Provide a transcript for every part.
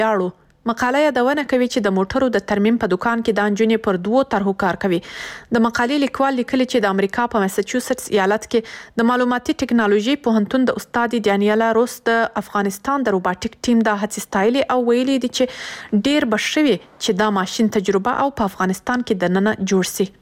یاړو. مقاله یادونه کوي چې د موټرو د ترمیم په دکان کې د نجونې پر 2 طرحو کار کوي. د مقالې لیکوال لیکلي چې د امریکا په ماساچوسټس ایالت کې د معلوماتي ټکنالوژي پوهنتون د استاد ډانیالا روس د افغانستان د روباټیک ټیم د هڅې ستایلې او ویلي دي چې ډیر بشوي چې دا ماشين تجربه او په افغانستان کې د نن جوړ سي.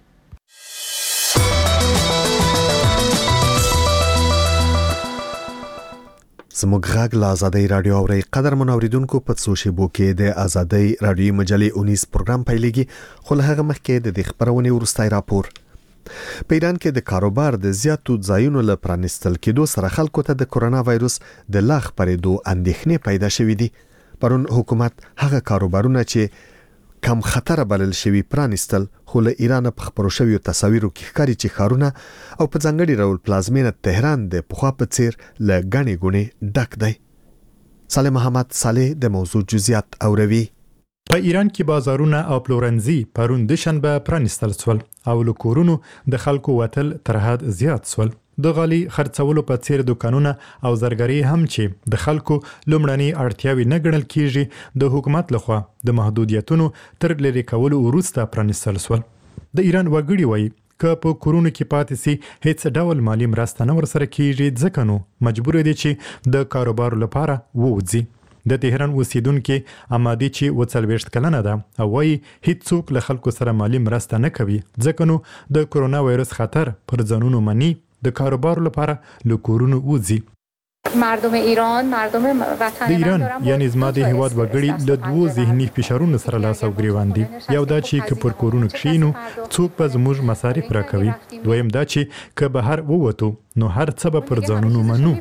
زموږ غږ له آزادۍ رادیو اوري. قدر منوریدونکو په څو شیبو کې د آزادۍ رادیو مجلې 19 پروګرام پیلېږي، خو له هغه مخکې د دې خبرونې وروستۍ راپور. په ایران کې د کاروبار د زیاتو ځایونو له پرانستل کېدو سره خلکو ته د کورونا وایروس د لا خپرېدو اندېښنې پیدا شوې دي. پرون حکومت هغه کاروبارونه چې کم خطر بلل شوی پرانستل، خو له ایران په خبرو شویو تصاویرو کې ښکاري چې ښارونه او په ځانګړي ډول پلازمینه تهران د پخوا په څیر له ګڼې ګوڼې ډک دی. صالح محمد صالح د موضوع جزئیات اوروي. په ایران کې بازارونه او پلورنځي پرون د شنبه پرانستل شول او له کورونو د خلکو وتل تر حد زیات شول. د غالي خرڅولو په څیر دکانونه او زرګري هم چې د خلکو لومړني اړتیاوي نه ګڼل کیږي، د حکومت لخوا د محدودیتونو تر لري کولو وروسته پرانستل شول. د ایران وګړي وایي که په کورونو کې پاتې سي هیڅ ډول مالی مرسته نه ورسره کیږي، ځکه نو مجبور دي چې د کاروبار لپاره ووځي. د تهران اوسیدونکو امادي چې 40 کلنه ده او وايي هیڅ څوک له خلکو سره مالی مرسته نه کوي، ځکه نو د کورونا وایرس خطر پر ځانونو مني د کاروبار لپاره له کورونو وځي. مردم ایران د ایران یعنی زما د هیواد وګړي له دوو ذهني فشارونو سره لاس او ګریوان دي. یو دا چې که پر کورونو کښینو څوک به زموږ مصارف راکوي، دویم دا چې که بهر ووتو نو هر څه به پر ځانونو منو.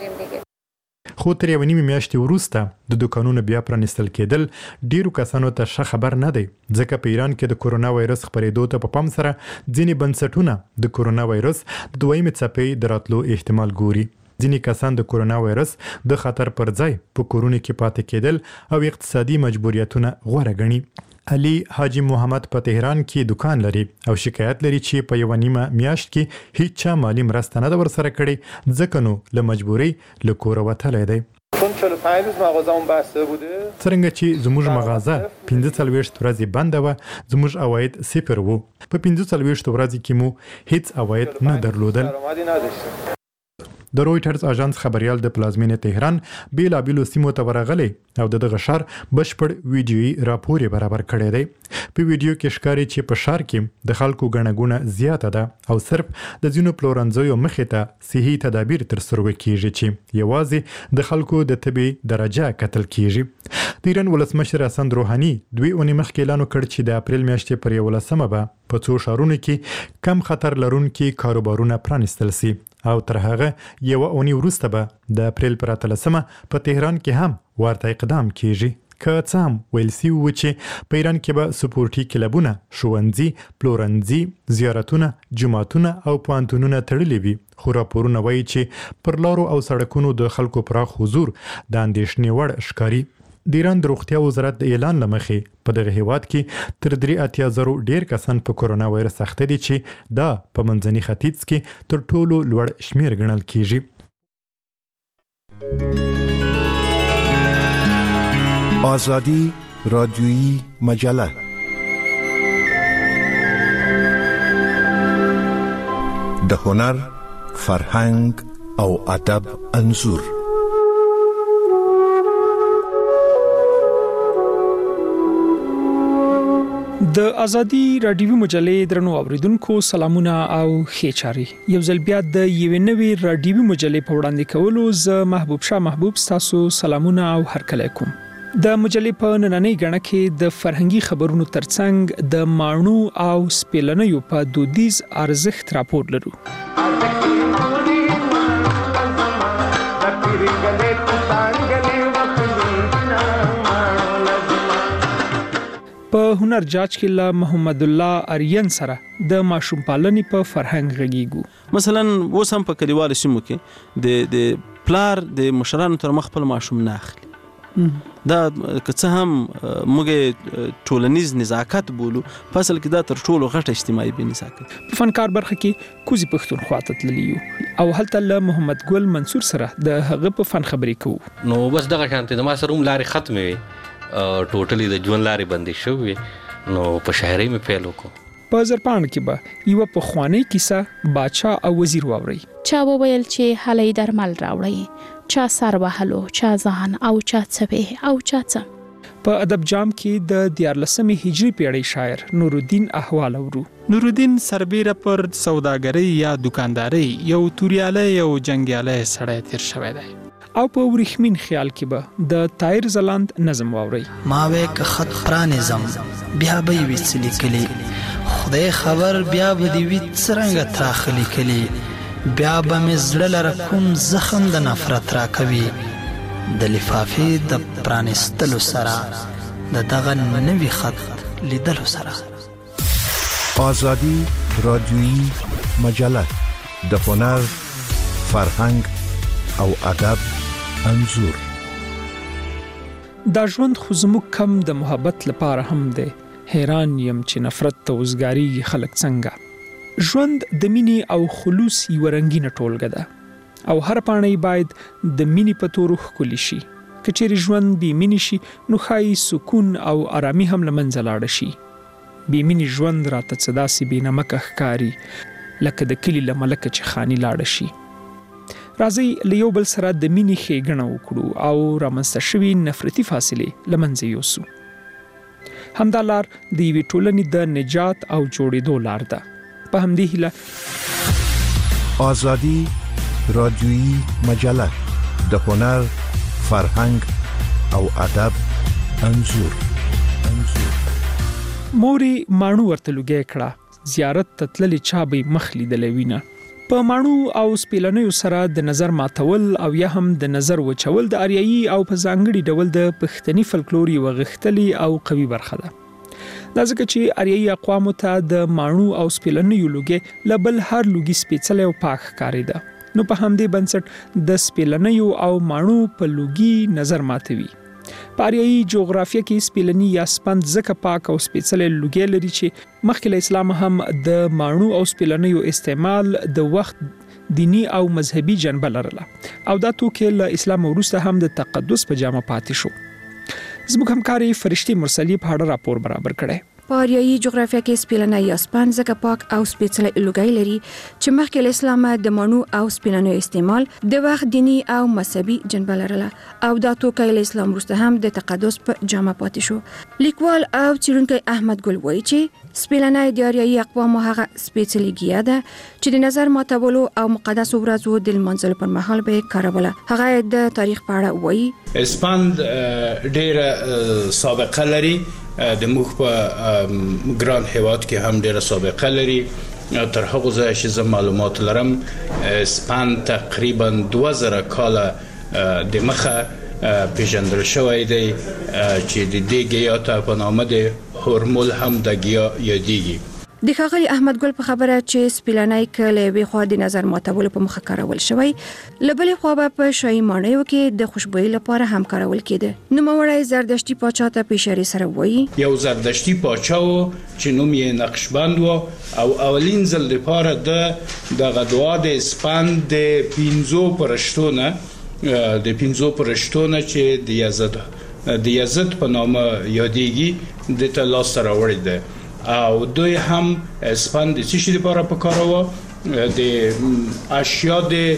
خو تر یوې نیمې میاشتې وروسته د دکانونو بیا پرانستل کېدل ډیرو کسانو ته ښه خبر نه دی، ځکه په ایران کې د کورونا وایرس خپرېدو ته په پام سره ځینې بنسټونه د کورونا وایرس د دویمې څپې د راتلو احتمال ګوري. ځینې کسان د کورونا وایرس د خطر پر ځای په کورونو کې پاتې کېدل او اقتصادي مجبوریتونه غوره ګڼي. علي حاجی محمد په تهران کې دکان لري او شکایت لري چې په یو نیمه میاشت کې هیڅ چا مالی مرسته نه ورسره کړي، ځکه نو له مجبوري له کور وتلی دی. څرنګه چې زموږ مغازه 45 ورځې بنده وه، زموږ عواید 0 وو. په 45 ورځې کې مو هیڅ عواید نه درلودل. د رويټرز اژانس خبريال د پلازمینې تهران بیلابیلو سیمو ته ورغلی او دغه ښار بشپړ ویډیويي راپور برابر کړی دی. په ویډیو کې ښکاري چې په ښار کې د خلکو ګڼه ګوڼه زیاته ده او صرف د ځینو پلورنځیو مخې ته صحي تدابیر ترسره کیږي چې یوازې د خلکو د طبي درجه کتل کیږي. د ایران ولسمشر حسن روحاني 2 اونۍ مخکې اعلان وکړ چې د اپریل میاشتې پر 11مه به په څو ښارونو کې کم خطر لرونکي کاروبارونه پرانستل شي او تر هغه یو اونۍ وروسته به د اپریل پر 13مه په تهران کې هم ورته اقدام کیږي. که څه هم ویل شوي و چې په ایران کې به سپورټي کلبونه، ښوونځي، پلورنځي، زیارتونه، جوماتونه او پوهنتونونه تړلي وي، خو راپورونه وایي چې پر لارو او سړکونو د خلکو پراخ حضور د اندېښنې وړ ښکاري. د ایران د روغتیا وزارت د اعلان لمخې په دغه هیواد کې تر 83,000 ډیر کسان په کورونا وایرس اخته دي، چې دا په منځني ختیځ کې تر ټولو لوړ شمیر ګڼل کیږي. آزادی رادیویی مجله د هنر، فرهنګ او ادب انځور. د ازادي رادیوي مجلې درنو اوریدونکو سلامونه او ښه چاري. یو ځل بیا د یوې نوې رادیوي مجلې په وړاندې کولو زه محبوب تاسو سلامونه او هرکلی کوم. د مجلې په نننۍ غړنه کې د فرهنګي خبرونو ترڅنګ د ماڼو او سپېلنیو په دودیز ارزښت راپور لرو. په هنر جاج کې له محمد الله اریان سره د ماشوم پالنې په فرهنګ غږیږو. مثلا اوس هم په کلیوالو سیمو کې د پلار د مشرانو تر مخ خپل ماشوم نه اخلي. دا که څه هم موږ ټولنیز نزاکت بولو، په اصل کې دا تر ټولو غټه اجتماعي بې نزاکت. په فنکار برخه کې کوزي پښتونخوا ته تللی یو او هلته له محمد ګل منصور سره د هغه په فن خبرې کوو. نو بس دغه شانته د ما سره هم لارې ختمې وي ټوټلی د ژوند لارې بندې شوې نو په شاعرۍ مې پیل وکړو. په زرپاڼ کې به یو پخوانی کیسه بادشاه او وزیر واوري. چا وویل چې هلې درمل راوړی، چا سر وهلو، چا ځان او چا څه او چا څه. په ادب جام کې د 14 هجری پیړۍ شاعر نورالدین احوال اورو. نورالدین سربیره پر سوداګرۍ یا دکاندارۍ یو توریالی او جنگیالی سړی تیر شوی دی. او په ورېښمین خیال کې به د طاهر زلاند نظم واوري. ما وې که خط پرانیزم بیا به وي څه لیکلي، خدای خبر بیا به دې وي څرنګه تراخلي کلي، بیا به مې زړه لره کوم زخم د نفرت راکوي، د لفافې د پرانیستلو سره د دغه نوي خط لیدلو سره. آزادی رادیویی مجله د هنر، فرهنګ او ادب انځور. دا ژوند خو زموږ کم د محبت لپاره هم دی، حیران یم چې نفرت ته وزګاریږي خلک څنګه. ژوند د مینې او خلوص یوه رنګینه ټولګه ده او هر پاڼه باید د مینې په تورو ښکلي شي. که چیرې ژوند بې مینې شي نو ښایي سکون او آرامي هم له منځه لاړه شي. بې مینې ژوند راته څه داسې بې نمکه ښکاري لکه د کلي له ملکه چې خاني لاړه شي. راځئ له یو بل سره د مینې ښېګڼه وکړو او رامنځته شوي نفرتي فاصلې له منځه یوسو. همدا لار د یوې ټولنې د نجات او جوړېدو لار ده. په همدې هیله آزادی رادیویی مجله د هنر، فرهنګ او ادب انځور. مورې ماڼو ورته لوګی کړه، زیارت ته تللې چا به مخ لیدلی وینه. په ماڼو او سپیلنیو سره د نظر ماتول او یا هم د نظر وچول د اریایي او په ځانګړي ډول د پښتني فلکلور یوه غښتلې او قوي برخه ده. دا ځکه چې اریایي اقوامو ته د ماڼو او سپیلنیو لوګي له بل هر لوګي سپېڅلی او پاک ښکارېده. نو په همدې بنسټ د سپیلنیو او ماڼو په لوګي نظر ماتوي. په اریایي جغرافیه کې سپیلني یا سپند ځکه پاک او سپېڅلی لوګی لري چې مخکې له اسلام هم د ماڼو او سپیلنیو استعمال د وخت دینی او مذهبي جنبه لرله او دا توکي له اسلام وروسته هم د تقدس په جامه پاتې شو. زموږ همکاري فرشتي مرسلی په اړه راپور برابر کړی. په اریایي جغرافیه کې سپیلنی یا سپند ځکه پاک او سپېڅلی لوګی لري چې مخکې له اسلامه د ماڼو او سپیلنیو استعمال د وخت دینی او مذهبي جنبه لرله او دا توکی له اسلام وروسته هم د تقدس په جامه پاتې شو. لیکوال او څېړونکی احمد ګل وایي چې سپیلنی د اریایي اقوامو هغه سپېڅلې ګیاه ده چې د نظر ماتولو او مقدسو ورځو د لمانځلو پر مهال به یې کاروله. هغه د تاریخ په اړه وایي سپند ډېره سابقه لري، د موږ په ګران هیواد کې هم ډېره سابقه لري. تر هغه ځایه چې زه معلومات لرم سپند تقریبا 2000 کاله د مخه پیژندل شوی دی چې د دې ګیاه ته په نامه د هورمول هم د ګیاه یادېږي. د ښاغلي احمد ګل په خبره چې سپیلنی که له یوې خوا د نظر ماتولو په مخه کارول شوی، له بلې خوا به په شاهي ماڼیو کې د خوشبویۍ لپاره هم کارول کېده. نوموړی زردشتي پاچا ته په اشارې سره وایي یو زردشتي پاچا و چې نوم یې نقشبند و او اولین ځل لپاره د دعا د سپند د 5 پرشتونه چې د یزد په نامه یادېږي د ته لاسته راوړی دی او دوی هم سپند د څه شي لپاره پکاروه؟ د اشیا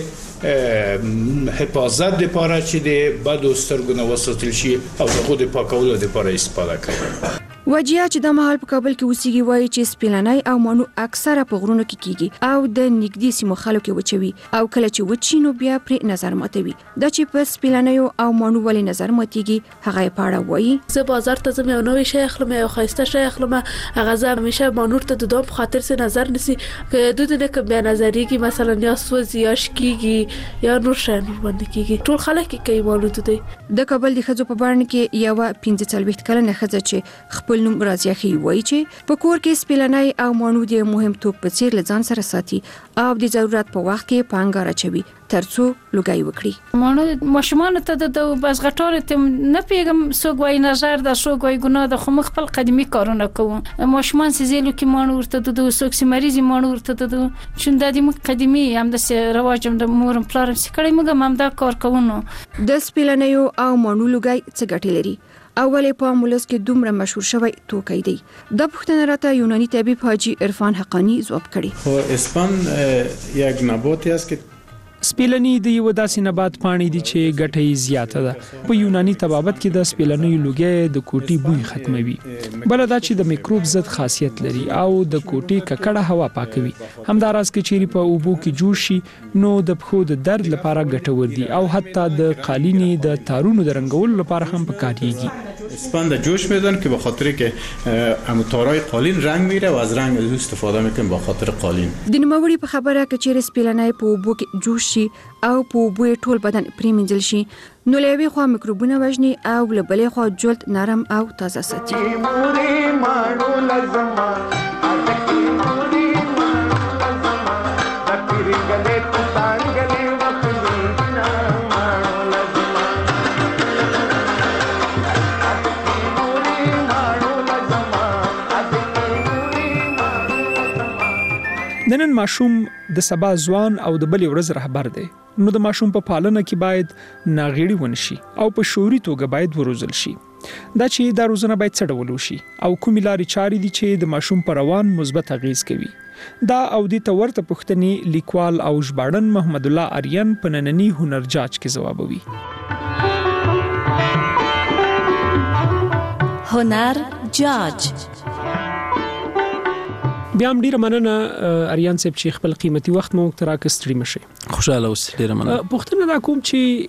د حفاظت لپاره چې د بدو سترګو نه وساتل شي او د خود پاکولو لپاره استفاده کوي. وجیه چې د مهال په کابل کې اوسېږي وایي چې سپیلنی او ماڼو اکثره په غرونو کې کیږي او د نږدې سیمو خلکو کې وچوي او کله چې وچی نو بیا پرې نظر ماتوي. دا چې په سپیلنیو او ماڼو ولې نظر ماتيږي هغه په اړه وایي زه بازار ته ځم یو نوې شی اخلم یو ښایسته شی اخلم هغه زه همیشه ماڼو ته د دوه په خاطر سره نظر نسی که دوی نه کوم بیا نظریږي مثلا یا سوځي یا شکیږي یا نور شی باندې کیږي ټول خلک کوي ماڼو ته. د کابل د خځو په بارن کې یو 45 کلنه خځه چې خپل نوم رازیه خي وایي چې په کور کې سپیلنی او ماڼو د مهم توپ په څیر لځان سره ساتي او د ضرورت په وخت کې پانګه راچوي ترڅو لوګي وکړي. ماڼو ماشومان ته د بازغټار ته نه پیغام سوګوي نظر د سوګوي ګناه د خو خپل قدمي کارونه کوم ماشومان سيزلو کې ماڼو ورته د سوکسي مریضي ماڼو ورته د چون د دې قدمي هم د رواجم د مورم پلارم سکړې موږ هم دا کار کوو. د سپیلنیو او ماڼو لوګي څه ګټې لري او ولې په امولس کې دومره مشهور شوی توکی دی؟ د پوښتنه راته یوناني طبيب حاجی عرفان حقانی ځواب کړي. خو اسپان یک نباتی است که سپیلنی د یو داسې نبات پاڼې دي چې ګټه زیاته ده. په یوناني طبابت کې د سپیلنی لوګي د کوټي بوی ختموي. بل دا چې د میکروب ضد خاصیت لري او د کوټي ککړه هوا پاکوي. همداراز کې چیرې په اوبو کې جوړ شي نو د پښو د درد لپاره ګټور دي او حتی د قالینې د تارونو د رنګولو لپاره هم پکاريږي. اسپان در جوش میدن که به خاطر که تارای قالین رنگ میره و از رنگ از استفاده میکنن به خاطر قالین. د نوموړي په خبره کې چیرې سپیلنی په اوبو کې جوش شي او په اوبو ټول بدن پریمنځل شي نو له یوې خوا میکروبونه وژني او له بلې خوا جلد نرم او تازه ساتي. نن ماشوم د سبا ځوان او د بلې ورځ رهبر دی. نو د ماشوم په پالنه کې باید ناغېړي ونشي او په شعوري توګه باید وروزل شي. دا چې دا روزنه باید څه ډول وشي او کومې لارې چارې دي چې د ماشوم پر روان مثبت اغیز کوي. دا او د تورته پښتني لیکوال او ژباړن محمد الله آریان په نننی هنر جاج کې ځوابوي. هنر جاج. بیا هم ډیره مننه اریان صاحب چې خپل قیمتي وخت مو تر راکستري مشه. خوشاله اوس ډیره مننه. پښتنه دا کوم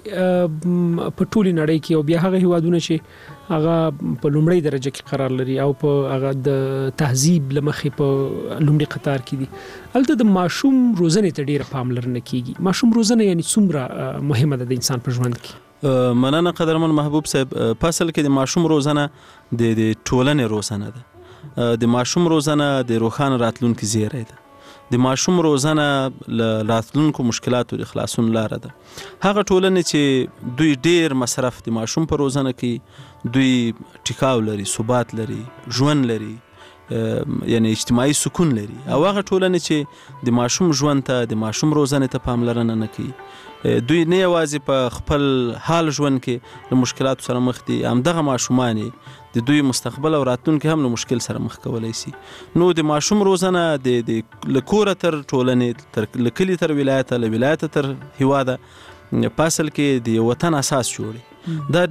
چې په ټولي نړۍ کې او بیا هغه هیوادونه چې هغه په لومړی درجه کې قرار لري او په هغه د تهذیب لمخې په لومړي قطار کې دي هلته د ماشوم روزنې ته ډیره پاملرنه کیږي. ماشوم روزنه یعنی څومره مهمه ده د انسان په ژوند کې؟ مننه قدرمن محبوب صاحب. فصل کې د ماشوم روزنه د ټولنې روزنه ده. د ماشوم روزنه د روښانه راتلونکي زیری ده. د ماشوم روزنه له راتلونکو مشکلاتو د خلاصون لاره ده. هغه ټولنې چې دوی ډیر مصرف د ماشوم په روزنه کې دوی ټیکاو لري، ثبات لري، ژوند لري، یعنی اجتماعي سکون لري. او هغه ټولنې چې د ماشوم ژوند ته د ماشوم روزنې ته پاملرنه نه کوي دوی نه یوازې په خپل حال ژوند کې له مشکلاتو سره مخ دي، همدغه ماشومان د دوی مستقبل او راتلونکي هم له مشکل سره مخ کولای شي. نو د ماشوم روزنه د لکوره تر ټولنې تر لکلي تر ولایت له ولایت تر هیواده پاسل کې د وطن اساس جوړي. دا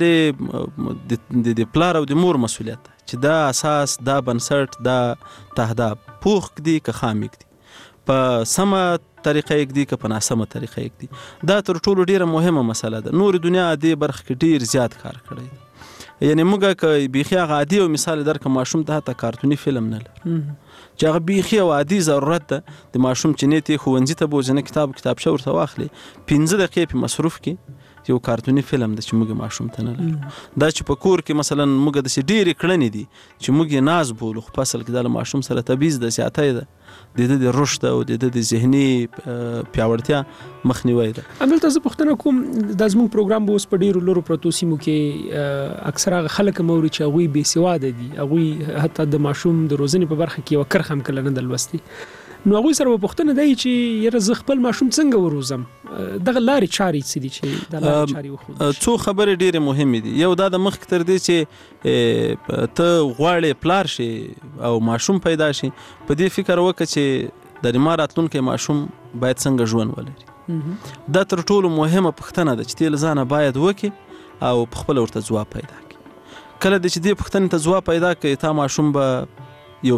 د پلار او د مور مسولیت چې دا اساس، دا بنسټ، دا تهداب پوخ دي که خامک دي، په سمه طریقه یک دي که په ناسمه طریقه یک دي. دا تر ټولو ډیره مهمه مسله ده. نور دنیا دې برخه کې ډیر زیات کار کړی دی. یعنی موږ که بیخي هغه عادي او مثال درک ماشوم ته حتی کارتوني فلم نه لرو چې هغه بیخي او عادي ضرورت ده د ماشوم چې نیت ښوونځي ته بوځنه کتابچه ورته واخلي 15 دقیقې په مصروف کې یو کارتوني فلم د چې موږ ماشوم ته نه لرو. دا چې په کور کې مثلا موږ د ډېرې کړنې دي چې موږ یې ناز بولو خو په اصل کې د ماشوم سره تبعیض د زیاتۍ ده، د رشد او د ذهني پیاوړتیا مخنیوی ده. همدلته زه پوښتنه کوم د زموږ پروګرام به اوس په ډېرو لرو پرتو سیمو کې اکثره هغه خلک موري چې هغوی بې سواده دي، هغوی حتی د ماشوم د روزنې په برخه کې یوه کرښه هم کله نه ده لوستې. نو هغوی سره به پوښتنه دی چې یاره زه خپل ماشوم څنګه وروزم؟ دغه لارې چارې څه دي چې دا لارې چارې وښودل شي؟ څو خبرې ډېرې مهمې دي. یو دا د مخکې تر دې چې ته غواړې پلار شي او ماشوم پیدا شي، په دې فکر وکړه چې د ما راتلونکی ماشوم باید څنګه ژوند ولري. دا تر ټولو مهمه پوښتنه ده چې ته له ځانه باید وکړې او په خپله ورته ځواب پیدا کړې. کله چې دې پوښتنې ته ځواب پیدا کړې تا ماشوم به یو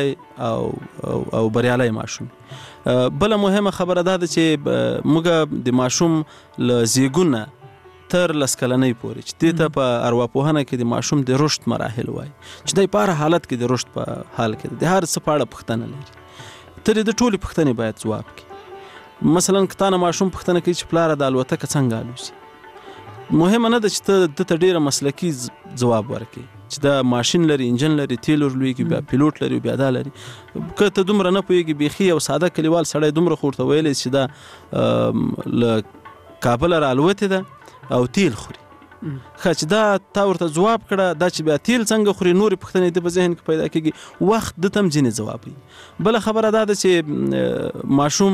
پیاوړی او بریالی ماشوم. بله مهمه خبره دا ده چې موږ د ماشوم له زیږون تر 10 کلنۍ پورې چې دې ته په ارواپوهنه کې د ماشوم د رشد مراحل وایي چې دی په هر حالت کې د رشد په حال کې د هر څه په اړه پوښتنه لري. ته د ټولې پوښتنې باید ځواب کړې. مثلا که تا نه ماشوم پوښتنه کوي چې پلاره د الوتکه څنګه الوزي، مهمه نه ده چې ته دته ډېره مسلکي ځواب ورکړې چې دا ماشین لري، انجن لري، تیل ورلویږي، بیا پیلوټ لري، بیا دا لري. که ته دومره نه پوهېږي بیخي یو ساده کلیوال سړی دومره خو ورته ویلی چې دا له کابله را الوتې ده او تیل خوري چې دا تا ورته ځواب کړه دا چې بیا تیل څنګه خوري نورې پوښتنې د په ذهن کې پیدا کېږي وخت د تم ځینې ځواب وي. بله خبره دا ده چې ماشوم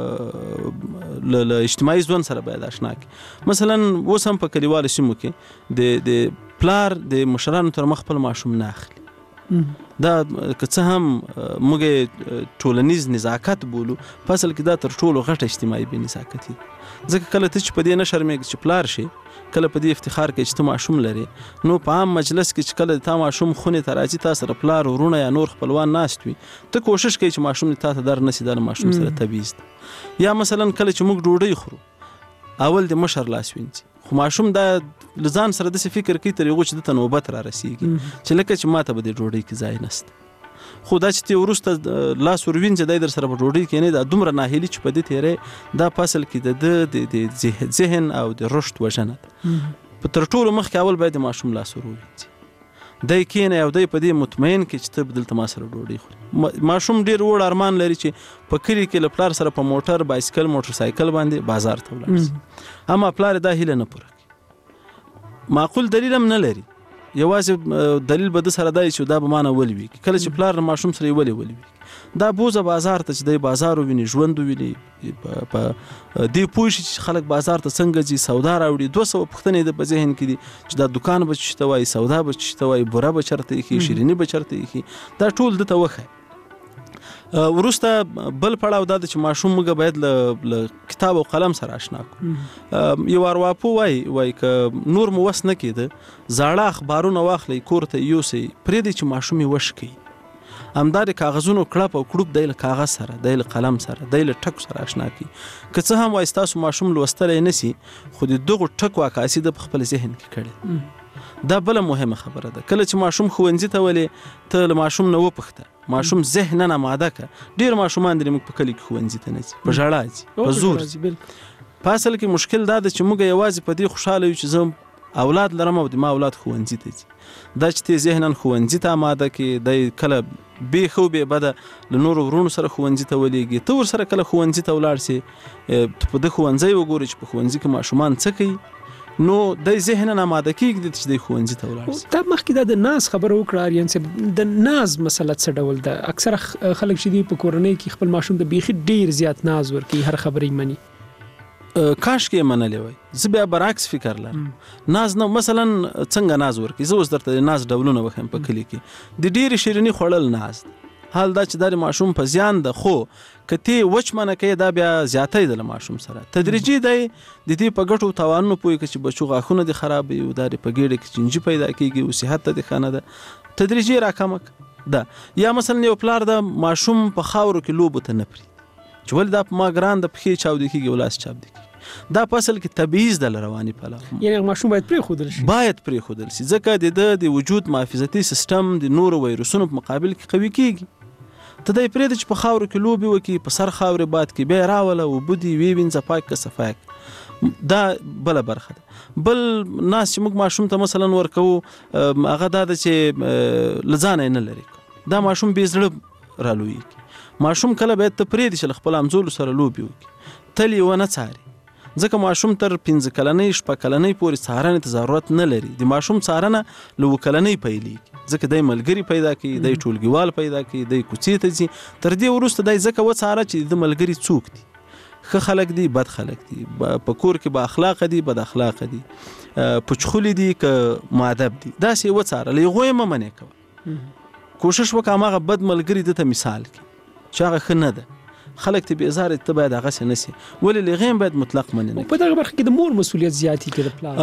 له اجتماعي ژوند سره باید اشنا کړي. مثلا اوس هم په کلیوالو سیمو کې د پلار د مشرانو تر مخ خپل ماشوم نه اخلي. دا که څه هم موږ ټولنیز نزاکت بولو په اصل کې دا تر ټولو غټه اجتماعي بې نزاکتي ځکه کله ته چې په دې نه شرمېږي چې پلار شي کله په دې افتخار کوي چې ته ماشوم لري نو په عام مجلس کې چې کله تا ماشوم خونې ته راځي تا سره پلار ورونه یا نور خپلوان ناست وي ته کوشش کوي چې ماشوم تا ته در نسي دا ماشوم سره تبعیض ده. یا مثلا کله چې موږ ډوډۍ خورو اول د مشر لاس وینځي خو ماشوم دا لزان سره د فکر کوي تر یو چې د نوبت را رسیږي چې لکه چې ماته به د ډوډۍ کې ځای نشته خو دا چې ته ورسته لاس وروینځي دای در سره په ډوډۍ کې نه دا دومره ناهیلي چې په دې تیرې دا فصل کې د ذهن او د رشد وژنه په تر ټولو مخکې اول باید ماشوم لاس وروینځي دای کینه او دای په دې مطمئن کې چې ته بدلته ما سره ډوډۍ خوري. ماشوم ډیر وړ ارمان لري چې په کلی کې لپلار سره په موټر بایسکل موټر سایکل باندې بازار ته ولاړ شي اما پلار دا هیله نه پوره کوي. معقول دلیل هم نه لري یوازې دلیل به د سره دی چې دا به مانه ولوي کله چې پلار ماشوم سره ولوي دا بوزه بازار ته چې د بازار ویني ژوند ویني په دې پوه شي چې خلک بازار ته څنګه ځي سودا راوړي 200 پوښتنې د په ذهن کې دي چې دا دکان به چشته وای سودا به چشته وای بوره به چرته کې شیرینی به چرته کې دا ټول د توخه ورسته بل پړاو دا چې ماشوم موږ باید له کتاب او قلم سره آشنا کړو. یو ارواپو وای ک نور مو وس نه کېده زاړه اخبارونه واخلي کور ته یوسي پرې دې چې ماشوم یې وشکي همدار کاغذونو کړپ او کړوب د کاغذ سره د قلم سره د ټکو سره آشنا کی که څه هم وای تاسو ماشوم لوستل نسی خو د دغه ټکو عکاسي د خپل ذهن کې کړي. دا بل مهمه خبره ده کله چې ماشوم خوندې ته ولې ته ماشوم نه وپخته ماشوم ذهن نه ماده ک ډیر ماشومان د موږ په کلی کې خوندې ته نه په ژړا په زور په اصل کې مشکل دا ده چې موږ یوازې په دې خوشاله یو چې زم اولاد لرم او د ما اولاد خوندې ته دا چې ذهنن خوندې ته ماده کې د کله به خو به بده له نور ورونو سره خوندې ته ولېږي ته ور سره کله خوندې ته ولاړ سي په د خوندې وګوري چې په خوندې کې ماشومان څه کوي نو د ذهن نه ماده کېږي چې د خوندې ته ولاړ سي. دا مخکې د ناز خبره وکړه اریان صاحب د ناز مسله څه ډول ده اکثر خلک چې دی په کورنۍ کې خپل ماشوم د بیخي ډیر زیات ناز ورکي هر خبرې مني کاش کې منلې وای زه بیا برعکس فکر لرم ناز نو مثلا څنګه ناز ورکي زه اوس درته ناز ډولونه وخم په کلی کې د ډیر شیرینی خوړل ناز حال دا چې د ماشوم په زیان ده خو کته وچمنه کې دا بیا زیاتې د ماشوم سره تدریجي دی د دې په ګټو توانو پوي چې بچو غاخونه دي خراب وي او د په ګډه کې چنجي پیدا کیږي او صحت ته د خانه ده تدریجي راکمک ده. یا مثلا یو پلار د ماشوم په خاورو کې لوب ته نه پری چې ول دا ما ګران د پخې چاو دي کیږي ولاس چاپ دي دا فصل کې تبعیض د رواني پلا یعنی ماشوم باید پرې خودل شي ځکه د وجود محافظتي سیستم د نور وایروسونو په مقابل کې قوي کیږي ته دای پرې د په خاورو کې لوبي وکي په سر خاورې باد کې به راوله او بودی وی وینځه پاک کا صفاک دا بل برخه ده. بل ناس چې موږ ماشوم ته مثلا ورکو هغه دا چې لزانه نه لري دا ماشوم به زړه رالوي ماشوم کله به ته پرې د خپل امزول سره لوبي وکي تلی ونه څاري ځکه ماشوم تر 15 کلنۍ شپه کلنۍ پورې څارنې ته ضرورت نه لري د ماشوم څارنه لو کلنۍ پیلي ځکه دای ملګری پیدا کی دای ټولګیوال پیدا کی دای کوڅې ته ځي تر دې ورسته دای ځکه وڅاره چې د ملګری څوک دي ښه خلک دي بد خلک دي په کور کې با اخلاق دي بد اخلاق دي پچخولي دي ک مؤدب دي دا سی وڅاره لغوی ممنه کو کوشش وکړه ماغه بد ملګری د ته مثال کی چې هغه خنه ده خلک ته به ازار ته باید هغه څه نسی ولې لغیم باید مطلق مننه په دغه برخه کې د مور مسولیت زیاتی کې د پلان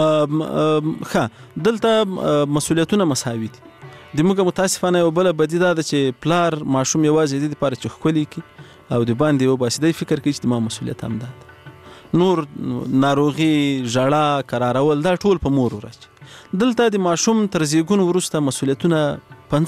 دلته مسولیتونه مساوي دي د موږ متاسفانه یو بل بدی دا چې پلار ماشوم یوازې د لپاره چخکولي کی او د باندې و بس د فکر کوي چې ما مسولیت هم ده نور ناروغي ژړا قرارول دا ټول په مور راځي. دلته د ماشوم تر زیګون ورسته مسولیتونه 50%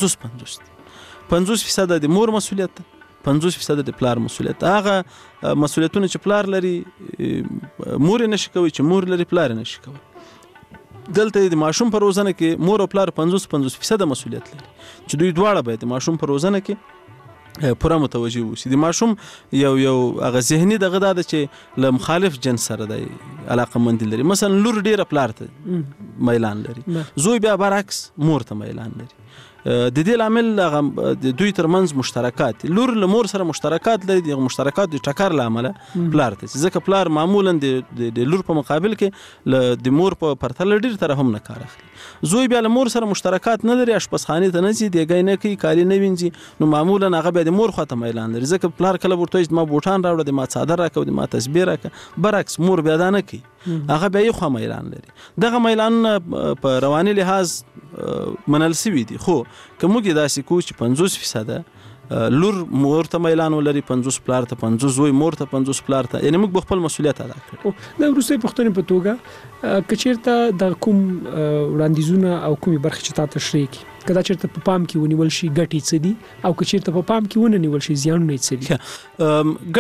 د مور مسولیت 50% د پلار مسولیت هغه مسولیتونه چې پلار لري مور نشي کوي چې مور لري پلار نشي کوي. دلته د ماشوم پر روزنه کې مور او پلار 50% مسولیت لري چې دوی دواړه باید ماشوم پر روزنه کې پوره متوجه وشي. د ماشوم یو هغه ذهني دغه ده چې له مخالف جنس سره د علاقمندي لري. مثلا لور ډیره پلار ته میلان لري، زوی بیا برعکس مور ته میلان لري. د دې لامل د دوی ترمنځ مشترکات، لور له مور سره مشترکات لري، د مشترکات د ټکر له امله پلار ته، ځکه پلار معمولا د لور په مقابل کې د مور په پرتله ډیر تر هم نه کار اخلي. زوی بیا له مور سره مشترکات نه لري، اشپزخانه ته نه ځي، دیګی نه کوي، کالي نه وینځي، نو معمولا هغه بیا د مور خواته میلان لري، ځکه پلار کله ورته چې ما بوټان راوړه، د ما څادر راکړه، د ما تسبیح راکړه، برعکس مور بیا دا نه کوي، هغه بیا یې خوا میلان لري. دغه میلانونه په رواني لحاظ منل سوي دي، خو که موږ داسې کوو چې 50% لور مور ته میلان ولري، 50 پلار ته، 50 زوی مور ته، 50 پلار ته، یعنی موږ خپل مسؤلیت ادا کړو. د وروستۍ پوښتنې په توګه که چېرته د کوم وړاندیزونه او کومې برخې چې تا تشریح کړي، که دا چېرته په پام کې ونیول شي ګټې څه دي، او که چېرته په پام کې ونه نیول شي زیانونه یې څه دي؟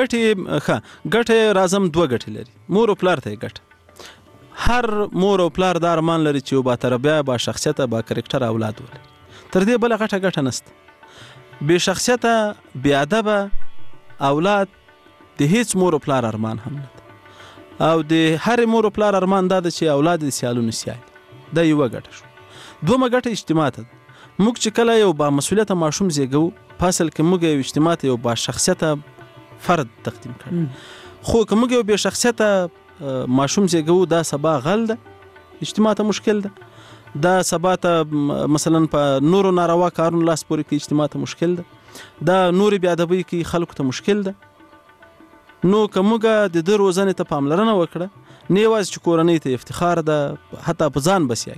ګټې رازم 2 ګټې لري. مور او پلار ته یې ګټه، هر مور او پلار دا ارمان لري چې یو باتربیه، با شخصیته، با کرکټر اولاد ولري. تر دې بله ګټه نشته. بې شخصیته، بې ادبه اولاد د هیڅ مور او پلار ارمان هم نه ده، او د هر مور او پلار ارمان دا ده چې اولاد د سیالونو سیالي. دا یوه ګټه شو. دومه ګټه اجتماع ته ده. موږ چې کله یو با مسؤلیته ماشوم زیږو، په اصل کې موږ یو اجتماع ته یو با شخصیته فرد تقدیم کړو، خو که موږ یو بې شخصیته ماشوم زیږو، دا سبا غل ده، اجتماع ته مشکل ده. دا سبا ته مثلا په نورو ناروا کارونو لاس پورې کې اجتماع ته مشکل ده، دا نورې بې ادبۍ کې خلکو ته مشکل ده. نو که موږ د ده روزنې ته پاملرنه وکړه، نه یوازې چې کورنۍ ته افتخار ده، حتی په ځان بسیا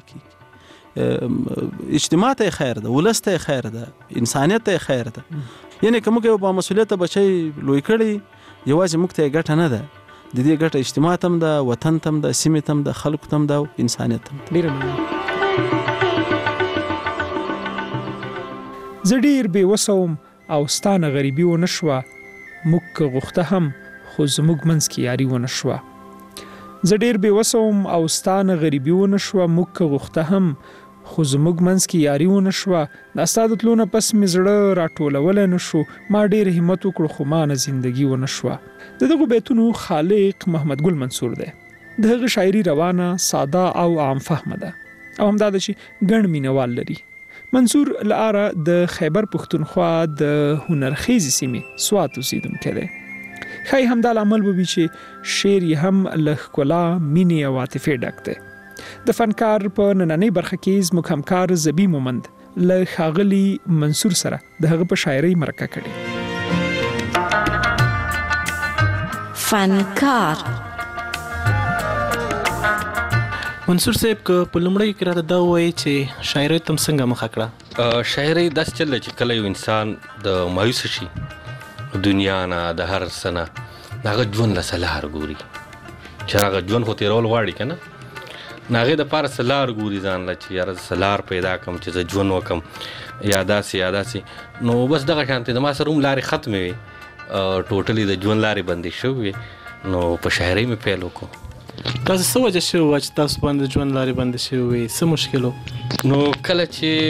کېږي، اجتماع ته خیر ده، ولس ته خیر ده، انسانیت ته خیر ده. یعنی که موږ یو با مسؤلیته بچی لوی کړی، یوازې موږ ته یې ګټه نه ده، د دې ګټه اجتماع ته هم ده، وطن ته هم ده، سیمې ته هم ده، خلکو ته هم ده، انسانیت ته هم ده. ډېره مننه. زه ډېر بې وسه وم او ستانه غریبي ونه شوه، موږ که غوښته هم خو زموږ منځ کې یاري ونه شوه. زه ډېر بې وسه وم او ستانه غریبي ونه شوه، موږ که غوښته هم خو زموږ منځ کې یاري ونه شوه. دا ستا د تلو نه پس مې زړه راټولولی نه شو، ما ډېر همت وکړو خو ما نه زندګي ونه شوه. د دغو بیتونو خالق محمد ګل منصور دی. د هغه شاعري روانه، ساده او عام فهمه ده، او همدا ده چې ګڼ مینوال لري. منصور لاره د خیبر پښتونخوا د هنرخیزې سیمې سوات اوسیدونکی دی. ښایي همدا لامل به وي چې شعر یې هم له ښکلا، مینې او عاطفې ډک دی. د فنکار په نننۍ برخه کې زموږ همکار زبی مومند له ښاغلي منصور سره د هغه په شاعرۍ مرکه کړې. فنکار منصور صاحب، که په لومړی کې راته دا وایي چې شاعرۍ ته څنګه مخه کړه؟ شاعرۍ داسې چل دی چې کله یو انسان د مایوسه شي دنیا نه، د هر څه نه، د هغه ژوند له څه لار ګوري، چې هغه ژوند خو تېرول غواړي که نه، نو هغې دپاره څه لار ګوري ځان له، چې یاره څه لار پیدا کړم چې زه ژوند وکړم، یا داسې. نو بس دغه شانتې د ما سره هم لارې ختمې وې، ټوټلي د ژوند لارې بندې شوې وې، نو په شاعرۍ مې پیل وکړو. تاسو څه وجه شوې وه چې تاسو باندې ژوند لارې بندې شوې وې؟ څه مشکل و؟ نو کله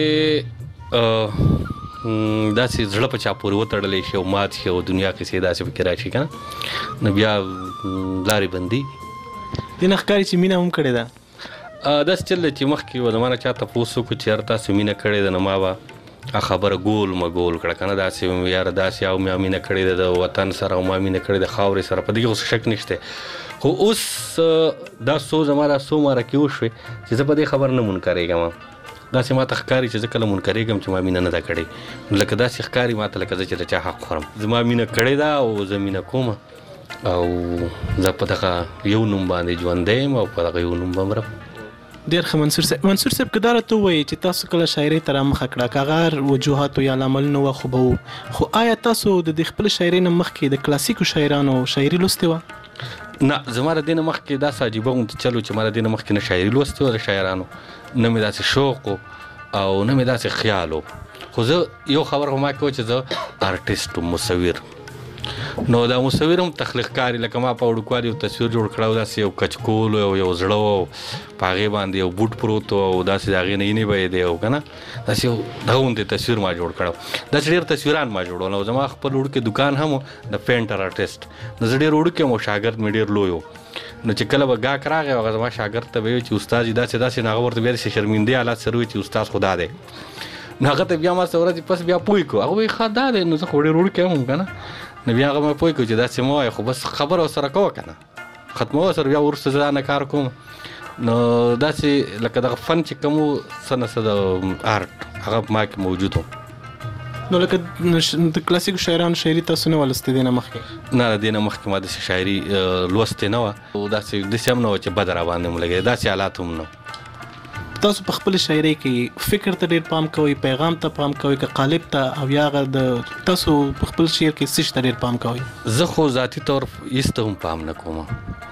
چې داسې زړه په چا پورې وتړلی شي او مات شي او دنیا کیسې داسې پکې راشي که نه، نو بیا لارې بندي. دې نه ښکاري چې مینه هم کړې ده؟ داسې چل دی چې مخکې به زما نه چا تپوس وکړو چې یاره تاسو مینه کړې ده، نو ما به خبره ګول مګول کړه که نه، داسې یاره داسې او ما مینه کړې ده د وطن سره، او ما مینه کړې ده خاورې سره، په دې کې اوس شک نشته. خو اوس دا څو زما دا څو مارکې وشوې چې زه په دې خبر نه منکرېږم. داسې ما ته ښکاري چې زه کله منکرېږم چې ما مینه نه ده کړې، لکه داسې ښکاري ما ته لکه زه چې د چا حق خورم. زما مینه کړې ده او زه مینه کوم، او زه په دغه یو نوم باندې ژوندی یم او په دغه یو نوم به مرم. ډېر ښه منصور صاحب. منصور صاحب، که دا راته ووایي چې تاسو کله شاعرۍ ته رامخه کړه، که هغه وجوهاتو یا لاملونه وه خو به وو، خو آیا تاسو د دې خپل شاعرۍ نه مخکې د کلاسیکو شاعرانو شاعري لوستې وه؟ نه، زما د دې نه مخکې داسې عجیبه غوندې چل و چې ما د دې نه مخکې نه شاعري لوستې وه د شاعرانو، نه مې داسې شوق و او نه مې داسې خیال و. خو زه یو خبر خو ما کوه چې زه آرټسټ وم، مصور. نو دا مصور هم تخلیق کاری لکه ما په وړوکوالي یو تصویر جوړ کړو داسې یو کچکول او یو زړه په هغې باندې یو بوټ پروت او داسې د هغې نه اینې به یې دی او که نه داسې یو دغه غوندې تصویر ما جوړ کړو داسې ډېر تصویران ما جوړول او زما خپل وړوکی دکان هم و د پینټر آرټسټ نو زه ډېر وړوکی یم او شاګرد مې ډېر لوی و نو چې کله به ګاک راغی هغه زما شاګرد ته به ویل چې استاد داسې نو هغه ورته بیا داسې شرمندې حالات سره وایي چې استاد خو دا دی نو هغه ته بیا ما څه ورځې پس بیا پوه کړو هغه وایي ښه دا دی نو زه خو ډېر وړوکی یم که نه نو بیا هغه مې پوه کړو چې داسې مه وایه خو بس خبره ورسره کوه که نه ختموه سره بیا وروسته زه دا نه کار کوم نو داسې لکه دغه فن چې کوم و څه نه څه د آرټ هغه په ما کې موجود و نو لکه د کلاسیکو شاعرانو شاعري تاسو نه ولستې دې نه مخکې نه د دې نه مخکې ما داسې شاعري لوستې نه وه او داسې هم نه وه چې بده راباندې م لګېدې داسې حالات هم نه تاسو په خپل شاعرۍ کې فکر ته ډېر پام کوئ پیغام ته پام کوئ که قالب ته او یا هغه د تاسو په خپل شعر کې څه ته ډېر پام کوئ زه خو ذاتي طور هېڅ ته هم پام نه کوم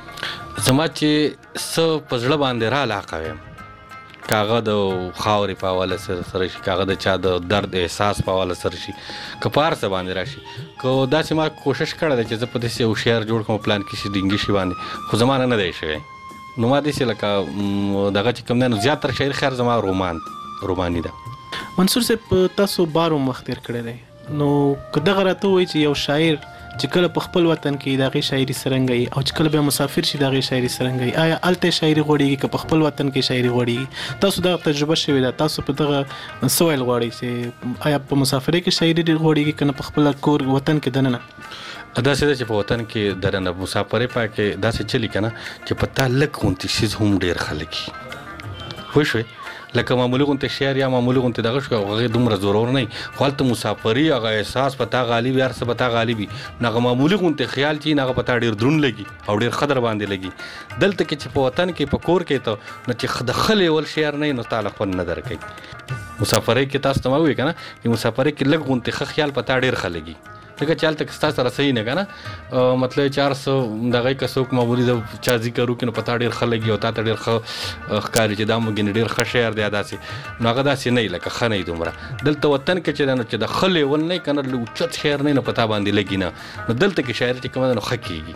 زما چې څه په زړه باندې را علاقه ویم که هغه د خاورې په حواله سره شي که هغه د چا د درد احساس په حواله سره شي که په هر څه باندې را شي که داسې ما کوشش کړی دی چې زه په داسې یو شعر جوړ کړم پلان کې شي ډینګي شي باندې خو زما نه دی شوی نو ما داسې لکه دغه چې کوم دی نو زیاتره شاعري خیر زما روماني ده منصور صاحب تاسو بار هم وخت تېر کړی دی نو که دغه راته ووایي چې یو شاعر چې کله په خپل وطن کې د هغې شاعري څرنګه وي او چې کله بیا مسافر شي د هغې شاعري څرنګه وي آیا هلته یې شاعري غوړېږي که په خپل وطن کې شاعري غوړېږي تاسو دغه تجربه شوې ده تاسو په دغه څه ویل غواړئ چې آیا په مسافرۍ کې شاعري ډېر غوړېږي که نه په خپل کور وطن کې دننه داسې ده چې په وطن کې دننه مسافرۍ پای کې داسې چلي که نه چې په تا لږ غوندې څیز هم ډېر خلک وي پوه شوې لکه معمولي غوندې شعر یا معمولي غوندې دغه شو هغې دومره زورور نه وي خو هلته مسافري هغه احساس په تا غالب وي هر څه په تا غالب وي نو هغه معمولي غوندې خیال چې هغه په تا ډېر دروند لګي او ډېر ښه در باندې لګي دلته کې چې په وطن کې په کور کې ته نو چې د ښه لیول شعر نه وي نو تا له خوند نه درکوي مسافرۍ کې تاسو ته ما ووایي که نه چې مسافرۍ کې لږ غوندې ښه خیال په تا ډېر ښه لګي ځکه چې هلته ستا سره صحیح نه که نه مطلب چې هر څه دغه که څوک معمولي د چا ذکر وکړي نو په تا ډېر ښه لګي او تا ته ډېر ښه ښکاري چې دا ممکن ډېر ښه شعر دی داسې نو هغه داسې نه وي لکه ښه نه وي دومره دلته وطن کې چې دی نو چې د ښه لیول نه وي که نه اوچت شعر نه وي نو په تا باندې لګي نه نو دلته کې شاعري چې کومه ده نو ښه کېږي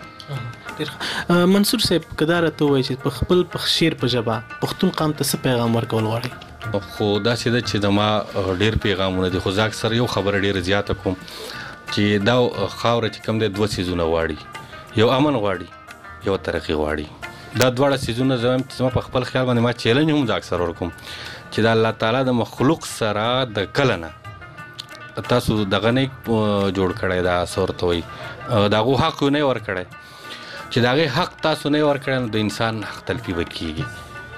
منصور صاحب که دا راته ووایي چې په خپل شعر په ژبه پښتون قام ته څه پیغام ورکول غواړئ خو داسې ده چې زما ډېر پیغامونه دي خو زه اکثر یو خبره ډېره زیاته کوم چې دا خاوره چې کوم دی دوه څیزونه غواړي یو امن غواړي یو ترقي غواړي دا دواړه څیزونه زما په خپل خیال باندې ما چیلنج هم زه اکثر ورکوم چې د الله تعالی د مخلوق سره د کله نه تاسو دغه نه جوړ کړی دا څه ورته وایي د هغو حق یې نه ورکړی چې د هغې حق تاسو نه ورکړی نو د انسان حق تلفي به کېږي